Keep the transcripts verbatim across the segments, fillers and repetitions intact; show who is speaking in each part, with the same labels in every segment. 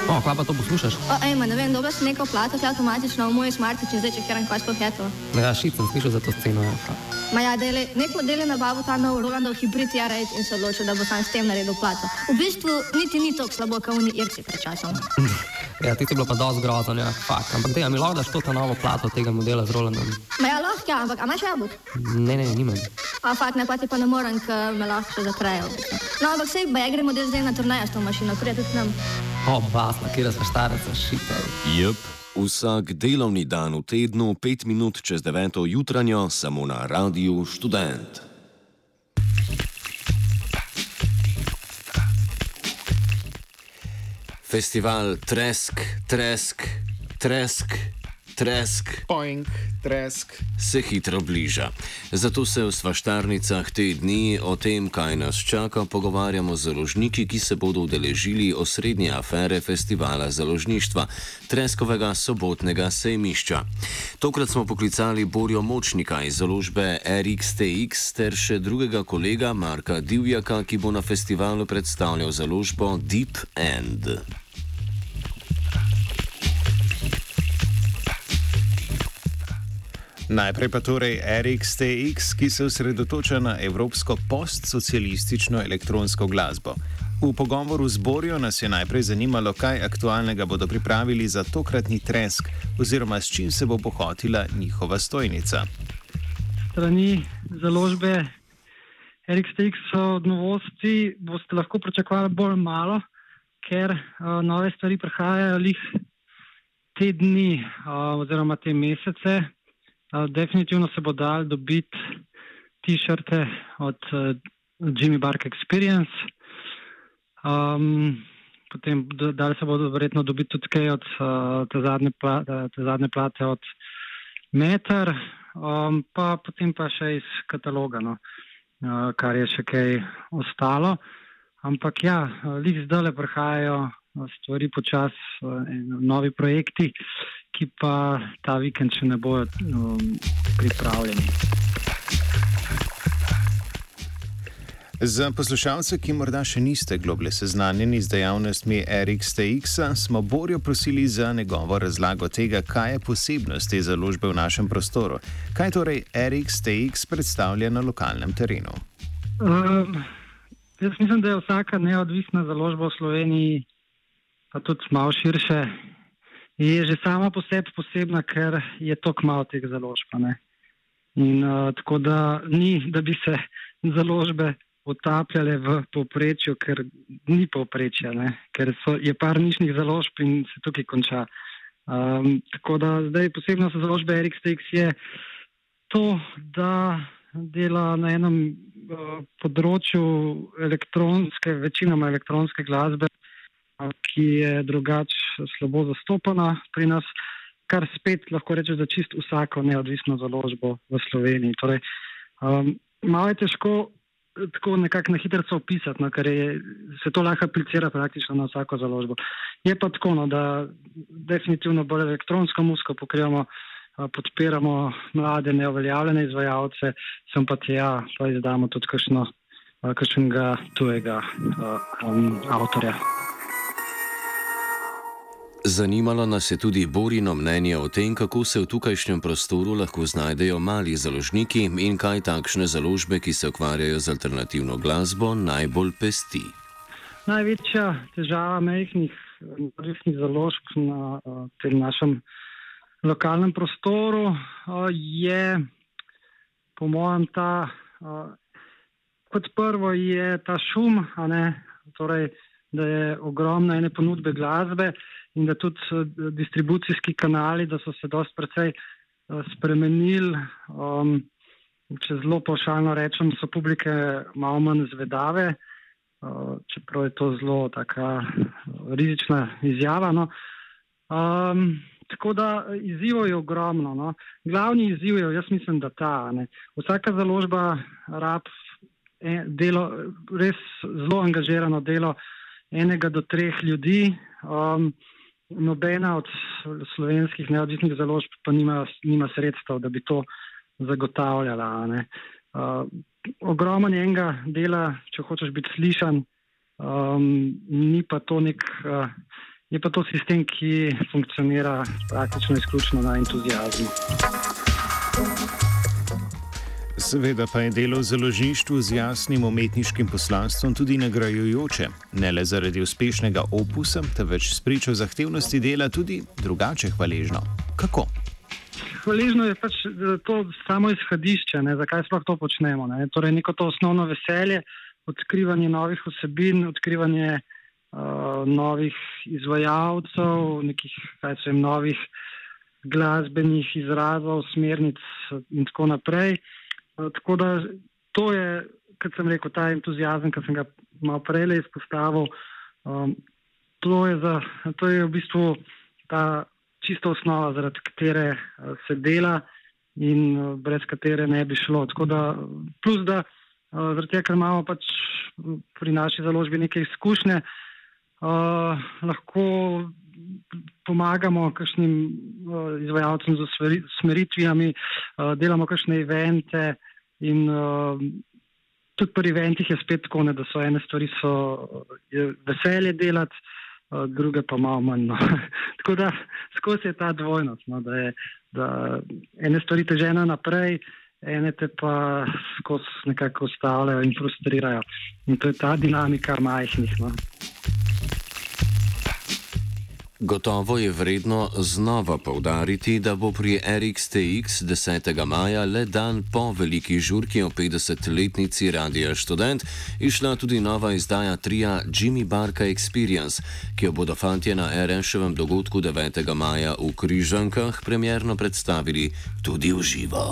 Speaker 1: O, kaj pa to poslušaš?
Speaker 2: O, ejma, ne vem, dobil sem neko plato, ki je avtomatično v moj smartič in zdaj čekiram, kaj sploh je to.
Speaker 1: Ja, šit sem slišal za to sceno. Ja.
Speaker 2: Ma ja, dele, nek model je nabavil ta nov Rolandov hibrid R osem in se odločil, da bo sam s tem naredil plato. V bistvu niti ni toliko slabo, kot oni Irci pred časom.
Speaker 1: Ja, ti je bilo pa dosti grozno, ja, fakt. Ampak dej, a mi lahko daš to ta novo plato tega modela z Rolandom?
Speaker 2: Ma ja, lahko, ja, ampak a imaš jabolk?
Speaker 1: Ne, ne, nimam.
Speaker 2: A fakt, ne, pa ti pa ne morem, ker me lahko še zatrejo. No, ampak sej, ba ja gremo zdaj na turnejo s to mašino, prije tudi k nam.
Speaker 1: O, basla, kjera sva štareca, šita.
Speaker 3: Jep, vsak delovni dan v tednu, pet minut čez deveto jutranjo, samo na Radiu Študent. Festival Tresk, Tresk, Tresk, Tresk.
Speaker 4: Poink, tresk.
Speaker 3: Se hitro bliža. Zato se v svaštarnicah te dni o tem, kaj nas čaka, pogovarjamo z založniki, ki se bodo udeležili osrednje afere festivala založništva, Treskovega sobotnega sejmišča. Tokrat smo poklicali Borjo Močnika iz založbe R X T X ter še drugega kolega Marka Divjaka, ki bo na festivalu predstavljal založbo Deep End.
Speaker 4: Najprej pa torej R X T X, ki se osredotoča na evropsko postsocialistično elektronsko glasbo. V pogovoru z Borjo nas je najprej zanimalo, kaj aktualnega bodo pripravili za tokratni Tresk, oziroma s čim se bo pohotila njihova stojnica.
Speaker 5: Strani založbe R X T X od novosti boste lahko pričakovali bolj malo, ker uh, nove stvari prihajajo lih te dni uh, oziroma te mesece. Uh, definitivno se bo dal dobiti t-shirte od uh, Jimmy Bark Experience. Um, potem dal se bodo verjetno dobiti tudi kaj od uh, te, zadnje plate, te zadnje plate od Meter, um, pa potem pa še iz kataloga, no, uh, kar je še kaj ostalo. Ampak ja, lih zdajle prihajajo stvari počas, uh, novi projekti, ki pa ta vikend še ne bojo um, pripravljeni.
Speaker 4: Za poslušalce, ki morda še niste globlje seznanjeni z dejavnostmi R X T X-a, smo Borjo prosili za njegovo razlago tega, kaj je posebnost te založbe v našem prostoru. Kaj torej R X T X predstavlja na lokalnem terenu?
Speaker 5: Um, jaz mislim, da je vsaka neodvisna založba v Sloveniji, pa tudi malo širše, je že sama po sebi posebna, ker je toliko malo teh založb. Ne? In uh, tako da ni, da bi se založbe utapljale v povprečju, ker ni povprečja, ne? Ker so, je par nišnih založb in se tukaj konča. Um, tako da zdaj posebnost založbe R X T X je to, da dela na enem uh, področju elektronske, večinoma elektronske glasbe, ki je drugače slabo zastopana pri nas, kar spet lahko rečeš za čist vsako neodvisno založbo v Sloveniji. Torej, um, malo je težko tako nekako na hitrico opisati, no, ker je, se to lahko aplicira praktično na vsako založbo. Je pa tako, no, da definitivno bolj elektronsko muziko pokrivamo, podpiramo mlade neuveljavljene izvajalce, sem pa tja, pa izdamo tudi kakšno, kakšnega tujega um, avtorja.
Speaker 3: Zanimalo nas je tudi Borino mnenje o tem, kako se v tukajšnjem prostoru lahko znajdejo mali založniki in kaj takšne založbe, ki se ukvarjajo z alternativno glasbo, najbolj pesti.
Speaker 5: Največja težava majhnih neodvisnih založb na uh, tem našem lokalnem prostoru uh, je, po mojem, ta, uh, kot prvo je ta šum, a ne, torej, da je ogromna ene ponudbe glasbe in da tudi distribucijski kanali, da so se dosti precej spremenili. Um, če zelo pavšalno rečem, so publike malo manj zvedave, uh, čeprav je to zelo taka rizična izjava. No. Um, tako da izzivov je ogromno. No. Glavni izziv je, jaz mislim, da ta. Ne. Vsaka založba rab delo, res zelo angažirano delo enega do treh ljudi. Um, nobena od slovenskih neodvisnih založb pa nima, nima sredstev, da bi to zagotavljala. Ne. Uh, ogromno enega dela, če hočeš biti slišan, um, ni pa to nek uh, je pa to sistem, ki funkcionira praktično izključno na entuziazmu.
Speaker 4: Seveda pa je delo v založništvu z jasnim umetniškim poslanstvom tudi nagrajujoče, ne le zaradi uspešnega opusa, temveč spričo zahtevnosti dela tudi drugače hvaležno. Kako?
Speaker 5: Hvaležno je pač to samo izhodišče, ne, zakaj sploh to počnemo. Ne. Torej neko to osnovno veselje, odkrivanje novih vsebin, odkrivanje uh, novih izvajalcev, nekih kaj sem, novih glasbenih izrazov, smernic in tako naprej. Uh, tako da to je, kot sem rekel, ta entuziazem, ki sem ga malo prej izpostavil, um, to, je za, to je v bistvu ta čisto osnova, zaradi katere uh, se dela in uh, brez katere ne bi šlo. Tako da, plus da, uh, zaradi tega, ker imamo pač pri naši založbi neke izkušnje, uh, lahko pomagamo kakšnim uh, izvajalcem z usmeritvami, uh, delamo kakšne evente in uh, tudi pri eventih je spet tako, ne, da so ene stvari so je veselje delati, uh, druge pa malo manj. No. Tako da skozi je ta dvojnost, no, da, je, da ene stvari te žene naprej, ene te pa skozi nekako ustavljajo in frustrirajo. In to je ta dinamika majhnih. No.
Speaker 3: Gotovo je vredno znova poudariti, da bo pri R X T X desetega maja le dan po veliki žurki o petdesetletnici Radia Študent išla tudi nova izdaja tria Jimmy Barka Experience, ki jo bodo fantje na R S-evem dogodku devetega maja v Križankah premierno predstavili tudi v živo.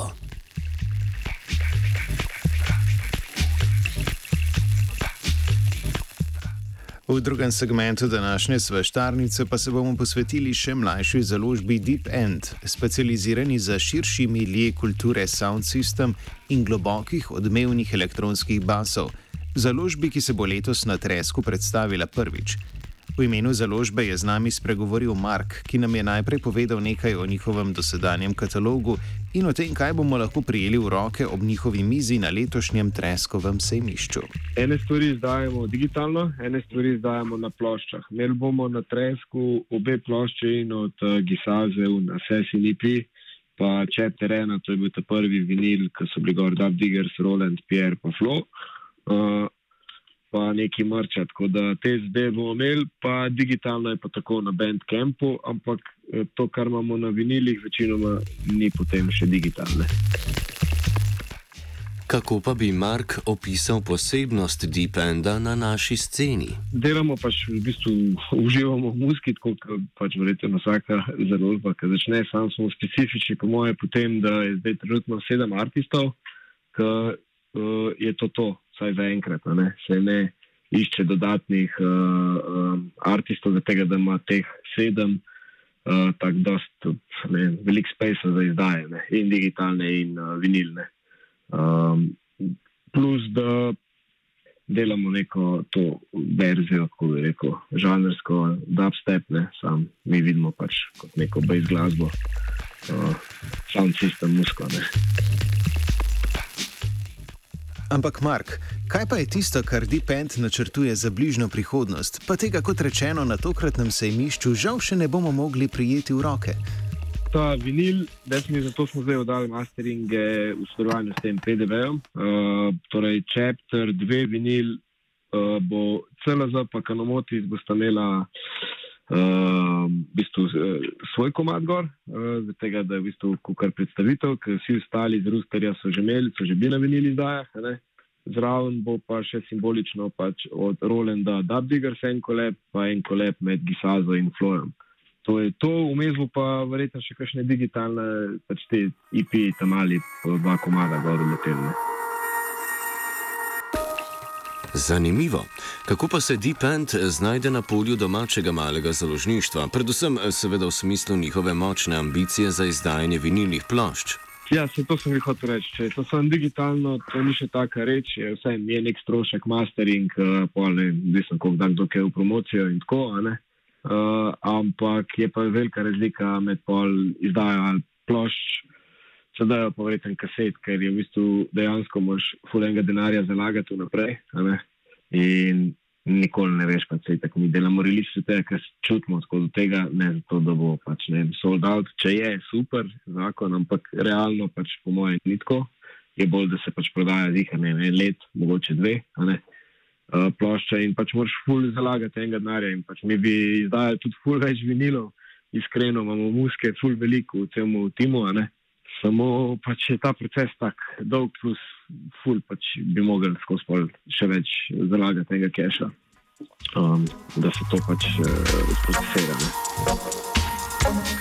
Speaker 4: V drugem segmentu današnje svaštarnice pa se bomo posvetili še mlajši založbi Deep End, specializirani za širši milje kulture sound system in globokih odmevnih elektronskih basov. Založbi, ki se bo letos na Tresku predstavila prvič. V imenu založbe je z nami spregovoril Mark, ki nam je najprej povedal nekaj o njihovem dosedanjem katalogu in o tem, kaj bomo lahko prijeli v roke ob njihovi mizi na letošnjem Treskovem sejmišču.
Speaker 6: Ene stvari izdajamo digitalno, ene stvari izdajamo na ploščah. Imeli bomo na Tresku obe plošče in od uh, Gisazev na Assassin E P, pa Chapter ena, to je bil ta prvi vinil, ki so bili gor Dub Diggers, Roland, Pierre pa Flo. Uh, pa neki mrča, tako da te zdaj bomo imeli, pa digitalno je pa tako na Bandcampu, ampak to, kar imamo na vinilih, večinoma ni potem še digitalne.
Speaker 3: Kako pa bi Mark opisal posebnost Deep Enda na naši sceni?
Speaker 6: Delamo pač v bistvu, uživamo v muziki, tako kot pač verjetno vsaka založba, ki začne, sam smo specifični po moje potem, da je zdaj trenutno sedem artistov, ki uh, je to to. Vsaj za enkrat, ne? Se ne išče dodatnih uh, uh, artistov, zato da ima teh sedem, uh, tako dost ne, velik space za izdaje, ne? In digitalne in uh, vinilne. Um, plus, da delamo neko to verzijo, kako bi rekel, žanrsko dubstep, ne? Sam mi vidimo pač kot neko bass glasbo, uh, sound system muziko, ne?
Speaker 4: Ampak Mark, kaj pa je tisto, kar Deep End načrtuje za bližnjo prihodnost, pa tega, kot rečeno, na tokratnem sejmišču žal še ne bomo mogli prijeti v roke?
Speaker 6: Ta vinil, desni, zato smo zdaj oddali masteringe v sodelovanju s tem P D V-om. Uh, torej, Chapter dva vinil uh, bo C L Z pa Kanomotis bosta imela Uh, v bistvu uh, svoj komad gor, uh, zato da je v bistvu kukar predstavitev, ker vsi ostali z Roosterja so že imeli, so že bili na vinili izdajah, ne? Zraven bo pa še simbolično pač od Rolanda Dub Diggers en kolep, pa en kolep med Gisazo in Florem. To je to, vmes bo pa verjetno še kakšne digitalne, pač te E P tam ali dva komada gor uleteli.
Speaker 3: Zanimivo. Kako pa se Deep End znajde na polju domačega malega založništva, predvsem seveda v smislu njihove močne ambicije za izdajanje vinilnih plošč?
Speaker 6: Ja, se to sem jih hotel reči. Če je to samo digitalno, to ni še taka reč, je vse je nek strošek, mastering, pol ne, mislim, koliko dan dokaj v promocijo in tako, a ne. Uh, ampak je pa velika razlika med pol izdajo ali plošč, sedaj pa verjetno kaset, ker je v bistvu dejansko moš ful enega denarja zalagati vnaprej, a ne. In nikoli ne veš, pač se tako mi delamo release, tega, ker čutimo skozi tega, ne zato, da bo pač ne vem, sold out, če je super zakon, ampak realno pač po mojem nitko je bolj, da se pač prodaja zihar, ne vem, let, mogoče dve, a ne, uh, plošča in pač moraš ful zalagati enega denarja in pač mi bi izdajali tudi ful več vinilov, iskreno imamo muske ful veliko v celom timu, a ne, samo pač je ta proces tak dolg plus ful, pač bi mogli skozi pol še več zalagati enega keša, um, da se to pač uh, procesira, ne.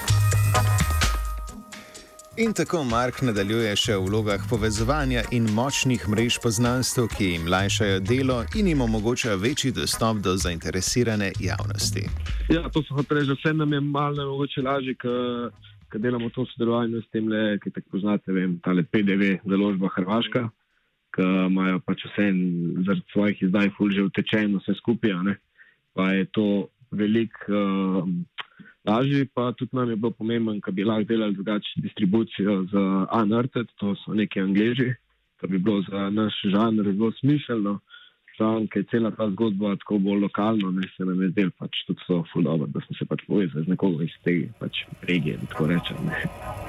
Speaker 4: In tako Mark nadaljuje še v vlogah povezovanja in močnih mrež poznanstev, ki jim lajšajo delo in jim omogočajo večji dostop do zainteresirane javnosti.
Speaker 6: Ja, to so hotel reči, vse nam je malo mogoče lažje, ker delamo to sodelovanje s tem, ki tako poznate, vem, tale P D V založba Hrvaška, ki imajo pač vse zaradi svojih izdaj ful že utečeno vse skupaj, ne, pa je to velik uh, lažji, pa tudi nam je bilo pomemben, ker bi lahko delali drugače distribucijo za Unearthed, to so neki Angleži, to bi bilo za naš žanr zelo smiselno, sam, ker je cela ta zgodba tako bolj lokalno, ne, se nam je zdel pač tudi so ful dobro, da smo se pač povezali z nekoga iz te pač regije, da tako rečem, ne.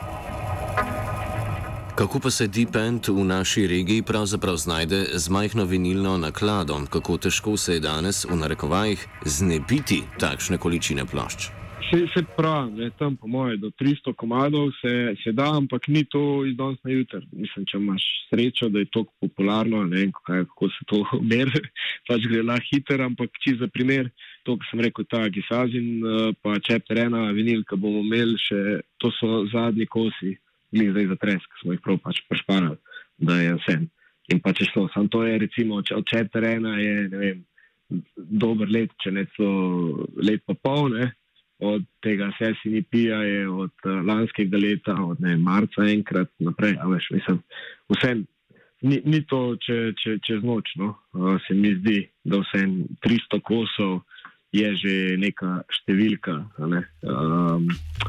Speaker 3: Kako pa se Deep End v naši regiji pravzaprav znajde z majhno vinilno naklado? Kako težko se je danes, v narekovajih, znebiti takšne količine plošč?
Speaker 6: Se, se pravi, ne, tam po moje do tristo komadov se, se da, ampak ni to iz danes na jutr. Mislim, če imaš srečo, da je to popularno, ne vem, kaj, kako se to meri, pač gre lahko hiter, ampak či za primer, to, ko sem rekel, ta Gisazin, pa Chapter ena vinil, ki bomo imeli še, to so zadnji kosi, glih zdaj za tresk, smo jih prav pač prešparali, da je vse. In pa če šlo, sam to je recimo, od Chapter ena je, ne vem, dober let, če ne celo let pa pol, ne, od tega Assassin E P-ja je od uh, lanskega leta, od ne, marca enkrat naprej, a veš, mislim, vse, ni, ni to če, če, čez noč, no, uh, se mi zdi, da vse tristo kosov je že neka številka, a ne, um,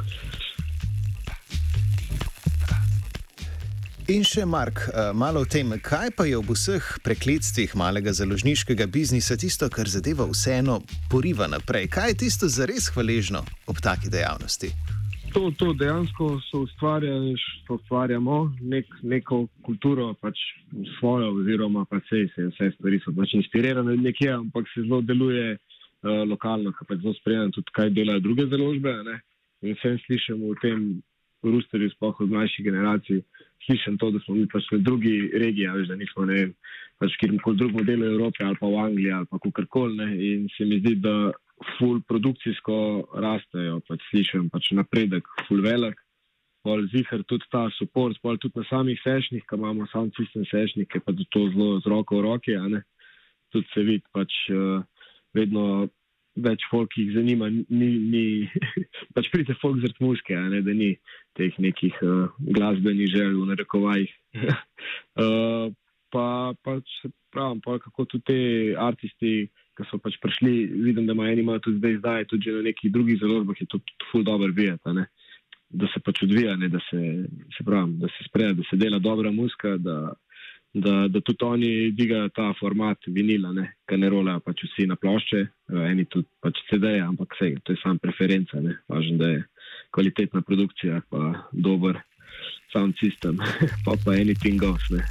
Speaker 4: In še Mark, malo o tem, kaj pa je ob vseh prekledstvih malega založniškega biznisa tisto, kar zadeva vseeno poriva naprej? Kaj je tisto zares hvaležno ob taki dejavnosti?
Speaker 6: To, to dejansko so ustvarjamo nek, neko kulturo, pač svojo, oziroma pa sej, se vse stvari so pač inspirirane nekje, ampak se zelo deluje uh, lokalno, ker pač zelo spremljam tudi, kaj delajo druge založbe, ne? In vsem slišimo v tem Rusterju, sploh od mlajših generacij, slišim to, da smo mi pač v drugi regiji, veš, da nismo, ne vem, pač kjerkoli drugem delu Evrope ali pa v Angliji ali pa kakorkoli, ne, in se mi zdi, da ful produkcijsko rastejo, pač slišim pač napredek, ful velik, pol zihar tudi ta support, pol tudi na samih sešnih, ko imamo sound system sešnih, ki pa to zelo z roko v roki, a ne, tudi se vidi pač uh, vedno več folk jih zanima, ni, ni pač pride folk zaradi muške, a ne, da ni teh nekih uh, glasbenih želj v narekovajih. uh, pa pač se pravim, pa kako tudi te artisti, ki so pač prišli, vidim, da ima eni imajo tudi zdaj izdaje, tudi že na nekih drugih založbah je to ful dobro videti, a ne, da se pač odvija, ne, da se, se pravim, da se spreja, da se dela dobra muzika, da Da, da tudi oni digajo ta format vinila, ne, ker ne rolajo pač vsi na plošče, eni tudi pač C D-je, ampak vse, to je sam preferenca, ne, važno, da je kvalitetna produkcija, pa dober sound system, pa pa anything goes, ne.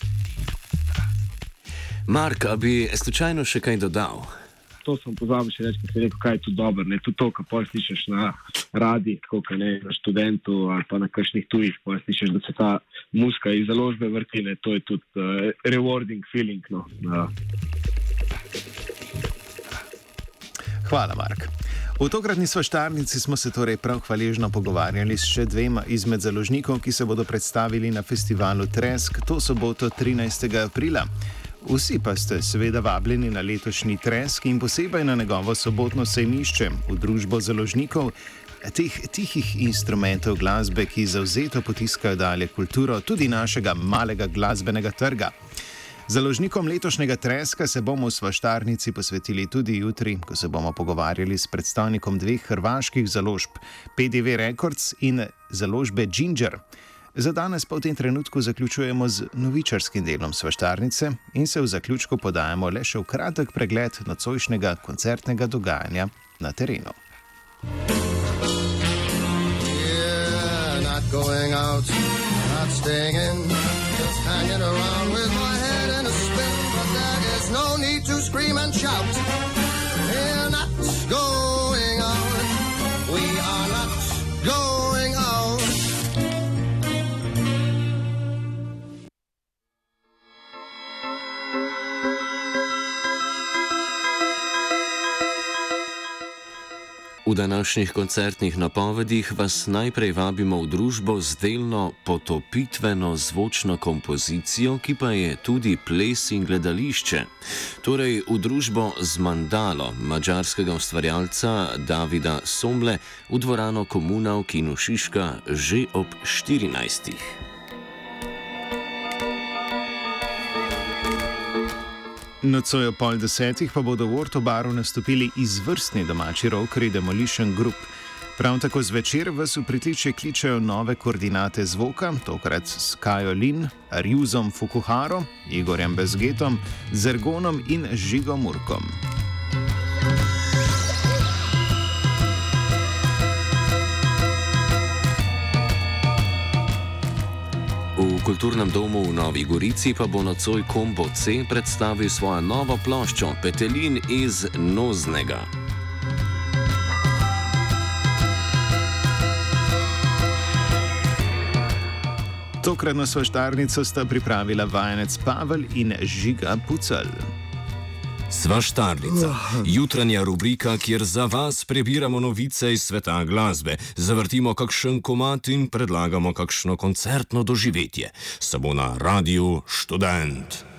Speaker 3: Mark, a bi slučajno še kaj dodal?
Speaker 6: To sem pozabil še reči, ker sem rekel, kaj je tu dobro, ne, tudi to, ko pol slišeš na radi, tako kot ne, na študentu ali pa na kakšnih tujih, pol slišeš, da se ta muzika iz založbe vrti, ne, to je tudi uh, rewarding feeling, no. Uh.
Speaker 4: Hvala, Mark. V tokratni svaštarnici smo se torej prav hvaležno pogovarjali s še dvema izmed založnikov, ki se bodo predstavili na festivalu Tresk to soboto trinajstega aprila. Vsi pa ste seveda vabljeni na letošnji Tresk in posebej na njegovo sobotno sejmišče v družbo založnikov, teh tihih instrumentov glasbe, ki zavzeto potiskajo dalje kulturo tudi našega malega glasbenega trga. Založnikom letošnjega Treska se bomo v svaštarnici posvetili tudi jutri, ko se bomo pogovarjali s predstavnikom dveh hrvaških založb, P D V Records in založbe Ginger. Za danes pa v tem trenutku zaključujemo z novičarskim delom svaštarnice in se v zaključku podajamo le še v kratek pregled nocojšnjega koncertnega dogajanja na terenu.
Speaker 7: Yeah, not going out, not staying in, just hanging around with my head in a spin, but there is no need to scream and shout. We're not going out, we are not going out.
Speaker 3: V današnjih koncertnih napovedih vas najprej vabimo v družbo z delno potopitveno zvočno kompozicijo, ki pa je tudi ples in gledališče. Torej v družbo z Mandalo, madžarskega ustvarjalca Davida Somle, v dvorano Komuna v Kinu Šiška že ob štirinajstih.
Speaker 4: Nocoj ob pol desetih pa bodo v Ortobaru nastopili izvrstni domači rockeri Demolition Group. Prav tako zvečer vas v pritličje kličejo nove koordinate zvoka, tokrat s Kajo Lin, Arjuzom Fukuharo, Igorjem Bezgetom, Zergonom in Žigom Murkom.
Speaker 3: V Kulturnem domu v Novi Gorici pa bo nocoj Kombo C predstavil svojo novo ploščo Petelin iz Noznega.
Speaker 4: Tokratno svaštarnico sta pripravila vajenec Pavel in Žiga Pucelj.
Speaker 8: Svaštarnica, jutranja rubrika, kjer za vas prebiramo novice iz sveta glasbe, zavrtimo kakšen komad in predlagamo kakšno koncertno doživetje. Samo na Radiu Študent.